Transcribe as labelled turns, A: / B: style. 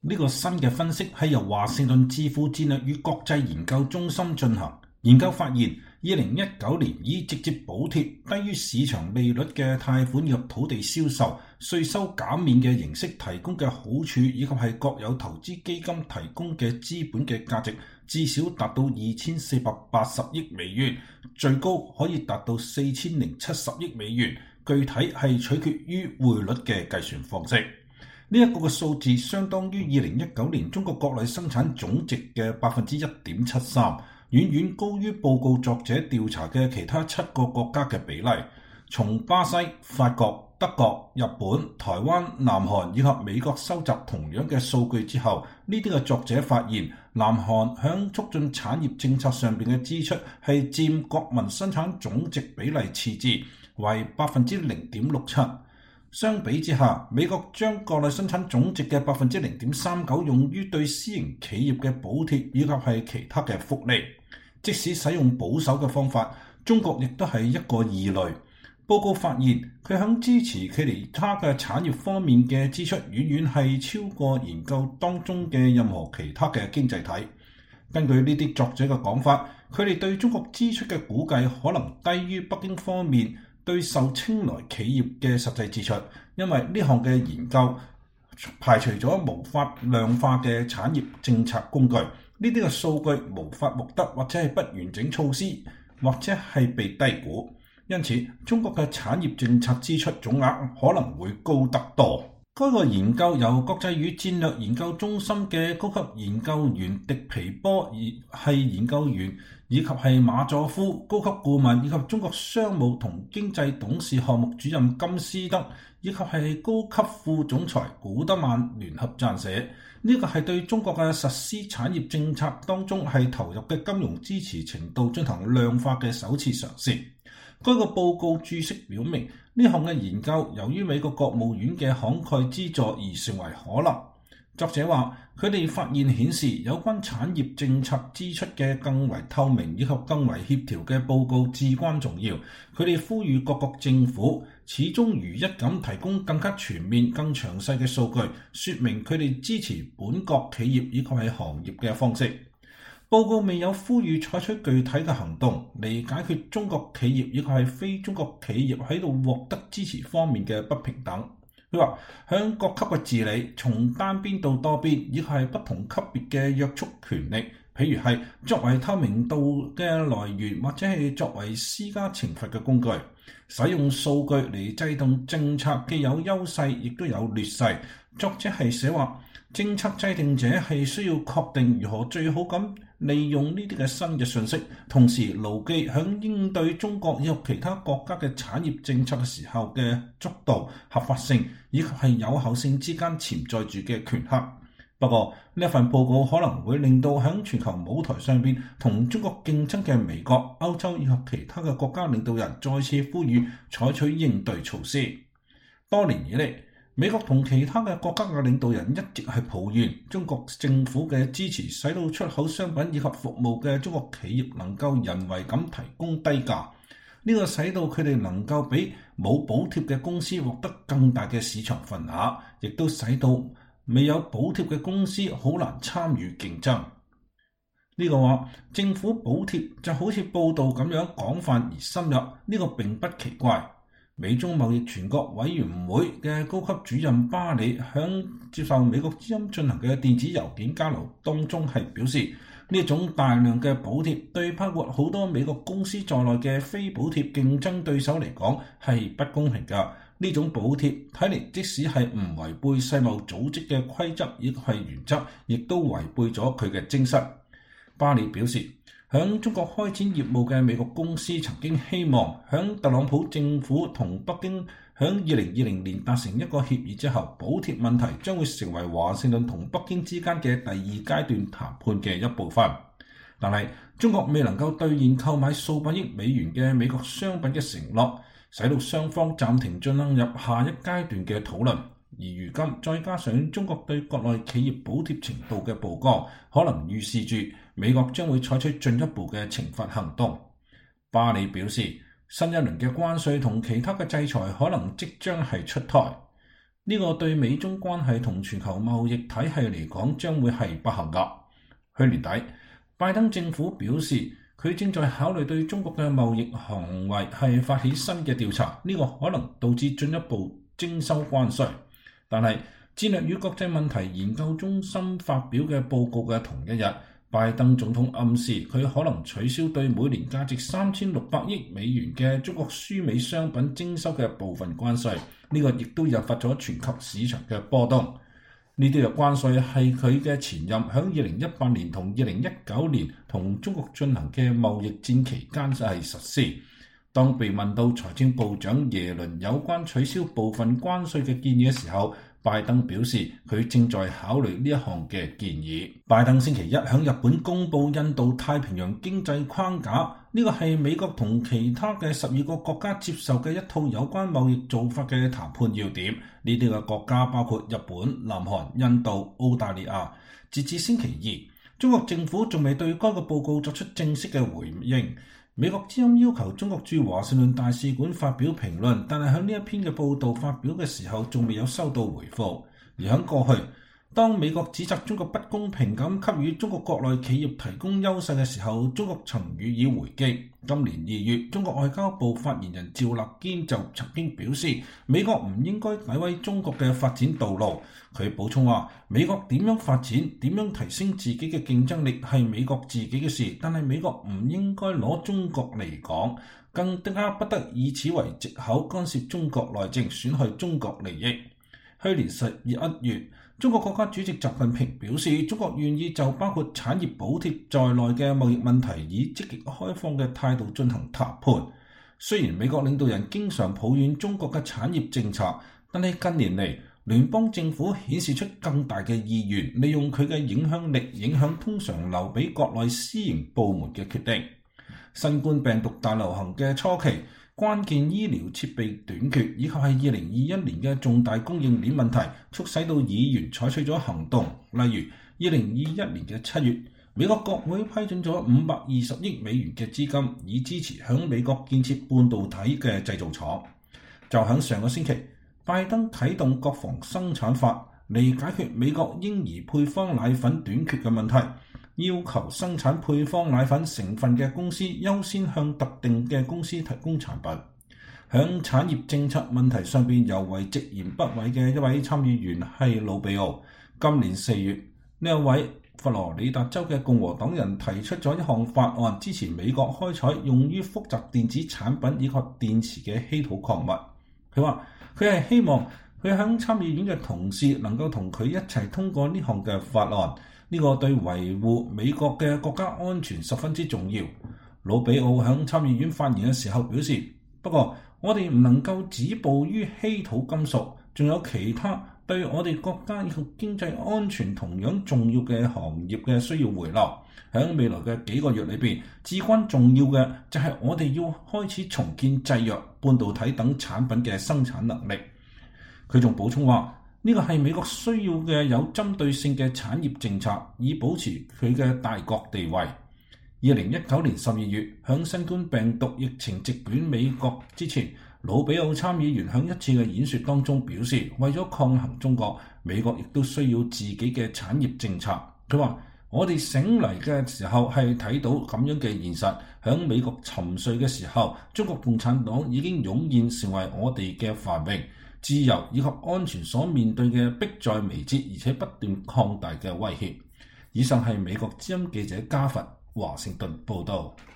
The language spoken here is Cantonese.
A: 呢個新嘅分析係由華盛頓智庫戰略與國際研究中心進行。研究發現，2019年以直接補貼低於市場利率嘅貸款及土地銷售、稅收減免嘅形式提供嘅好處，以及係國有投資基金提供嘅資本嘅價值，至少達到2480億美元，最高可以達到4070億美元。具體係取決於匯率嘅計算方式。呢一個嘅數字相當於2019年中國國內生產總值嘅1.73%，遠遠高於報告作者調查嘅其他7個國家嘅比例。從巴西、法國、德國、日本、台灣、南韓以及美國收集同樣嘅數據之後，呢啲嘅作者發現，南韓響促進產業政策上邊嘅支出係佔國民生產總值比例次之，為0.67%。相比之下，美國將國內生產總值嘅0.39%用於對私營企業嘅補貼以及係其他嘅福利。即使使用保守嘅方法，中國亦都係一個異類。報告發現，佢響支持其他嘅產業方面嘅支出，遠遠係超過研究當中嘅任何其他嘅經濟體。根據呢啲作者嘅講法，佢哋對中國支出嘅估計可能低於北京方面對受青睞企業嘅實際支出，因為呢項嘅研究排除咗無法量化嘅產業政策工具，呢啲嘅數據無法獲得，或者係不完整措施，或者係被低估。因此，中國嘅產業政策支出總額可能會高得多。該個研究由國際與戰略研究中心嘅高級研究員迪皮波係研究員，以及係馬佐夫高級顧問，以及中國商務同經濟董事項目主任金斯德，以及係高級副總裁古德曼聯合撰寫。呢個係對中國嘅實施產業政策當中係投入嘅金融支持程度進行量化嘅首次嘗試。該個報告注釋表明，呢項嘅研究由於美國國務院嘅慷慨資助而成為可能。作者話，佢哋發現顯示有關產業政策支出嘅更為透明以及更為協調嘅報告至關重要。佢哋呼籲各國政府始終如一咁提供更加全面、更詳細嘅數據，說明佢哋支持本國企業以及係行業嘅方式。報告未有呼籲採取具體嘅行動嚟解決中國企業以及係非中國企業喺度獲得支持方面嘅不平等。佢話，響各級嘅治理，從單邊到多邊，以及係不同級別嘅約束權力，譬如係作為透明度嘅來源，或者係作為施加懲罰嘅工具。使用數據嚟制定政策既有優勢，亦都有劣勢。作者係寫話，政策制定者係需要確定如何最好咁利用呢啲嘅新嘅信息，同時牢記響應對中國以及其他國家嘅產業政策嘅時候嘅速度、合法性以及係有效性之間潛在住嘅權衡。不過呢份報告可能會令到響全球舞台上邊同中國競爭嘅美國、歐洲以及其他嘅國家領導人再次呼籲採取應對措施。多年以嚟，美國同其他嘅國家嘅領導人一直係抱怨中國政府嘅支持，使到出口商品以及服務嘅中國企業能夠人為咁提供低價。呢個使到佢哋能夠比冇補貼嘅公司獲得更大嘅市場份額，亦都使到未有補貼嘅公司好難參與競爭。呢個話政府補貼就好似報道咁樣廣泛而深入，呢個並不奇怪。美中貿易全國委員會嘅高級主任巴里響接受美國之音進行嘅電子郵件交流當中係表示，呢種大量嘅補貼對包括好多美國公司在內嘅非補貼競爭對手嚟講係不公平㗎。呢種補貼睇嚟即使係唔違背世貿組織嘅規則亦係原則，亦都違背咗佢嘅精神。巴里表示，響中國開展業務嘅美國公司曾經希望響特朗普政府同北京響2020年達成一個協議之後，補貼問題將會成為華盛頓同北京之間嘅第二階段談判嘅一部分。但係中國未能夠兌現購買數百億美元嘅美國商品嘅承諾，使到雙方暫停進入下一階段嘅討論。而如今再加上中國對國內企業補貼程度嘅曝光，可能預示住美國將會採取進一步嘅懲罰行動。巴里表示，新一輪嘅關稅同其他嘅制裁可能即將係出台。 呢個對美中關係同全球貿易體系嚟講將會係不幸㗎。去年底，拜登政府表示佢正在考慮對中國嘅貿易行為係發起新嘅調查，呢個可能導致進一步徵收關稅。但係戰略與國際問題研究中心發表嘅報告嘅同一日，拜登總統暗示佢可能取消對每年價值3600億美元嘅中國輸美商品徵收嘅部分關稅，呢個亦都引發咗全球市場嘅波動。呢啲嘅關稅係佢嘅前任響2018年同2019年同中國進行嘅貿易戰期間係實施。當被問到財政部長耶倫有關取消部分關稅嘅建議嘅時候，拜登表示佢正在考慮呢一項嘅建議。拜登星期一喺日本公布印度太平洋經濟框架，呢個係美國同其他嘅12個國家接受嘅一套有關貿易做法嘅談判要點。呢啲嘅國家包括日本、南韓、印度、澳大利亞。截至星期二，中國政府仲未對該個報告作出正式嘅回應。美國之音要求中國駐華盛頓大使館發表評論，但係喺呢一篇嘅報導發表嘅時候，仲未有收到回覆。而喺過去，當美國指責中國不公平咁給予中國國內企業提供優勢嘅時候，中國曾予以回擊。今年2月，中國外交部發言人趙立堅就曾經表示，美國唔應該詆毀中國嘅發展道路。佢補充話，美國點樣發展、點樣提升自己嘅競爭力係美國自己嘅事，但係美國唔應該攞中國嚟講，更加不得以此為藉口干涉中國內政，損害中國利益。去年11月，中國國家主席習近平表示，中國願意就包括產業補貼在內嘅貿易問題，以積極開放嘅態度進行談判。雖然美國領導人經常抱怨中國嘅產業政策，但係近年嚟，聯邦政府顯示出更大嘅意願，利用佢嘅影響力影響通常留俾國內私營部門嘅決定。新冠病毒大流行嘅初期，關鍵醫療設備短缺，以及係2021年嘅重大供應鏈問題，促使到議員採取咗行動。例如2021年嘅7月，美國國會批准咗520億美元嘅資金，以支持響美國建設半導體嘅製造廠。就響上個星期，拜登啟動國防生產法嚟解決美國嬰兒配方奶粉短缺嘅問題，要求生產配方奶粉成分嘅公司優先向特定嘅公司提供產品。響產業政策問題上邊尤為直言不諱嘅一位參議員係魯比奧。今年4月，呢一位佛羅里達州嘅共和黨人提出咗一項法案，支持美國開採用於複雜電子產品以及電池嘅稀土礦物。佢話佢係希望佢喺參議院嘅同事能夠同佢一齊通過呢項嘅法案。呢個對維護美國嘅國家安全十分之重要。魯比奧喺參議院發言嘅時候表示，不過我哋唔能夠止步於稀土金屬，仲有其他對我哋國家以及經濟安全同樣重要嘅行業嘅需要回流。喺未來嘅幾個月裏邊，至關重要嘅就係我哋要開始重建製藥、半導體等產品嘅生產能力。佢仲補充話，呢個係美國需要嘅有針對性嘅產業政策，以保持佢嘅大國地位。2019年12月，響新冠病毒疫情席捲美國之前，魯比奧參議員響一次嘅演說當中表示，為咗抗衡中國，美國亦都需要自己嘅產業政策。佢話：我哋醒嚟嘅時候係睇到咁樣嘅現實，響美國沉睡嘅時候，中國共產黨已經湧現成為我哋嘅繁榮、自由以及安全所面對嘅迫在眉睫而且不斷擴大嘅威脅。以上係美國之音記者加佛華盛頓報道。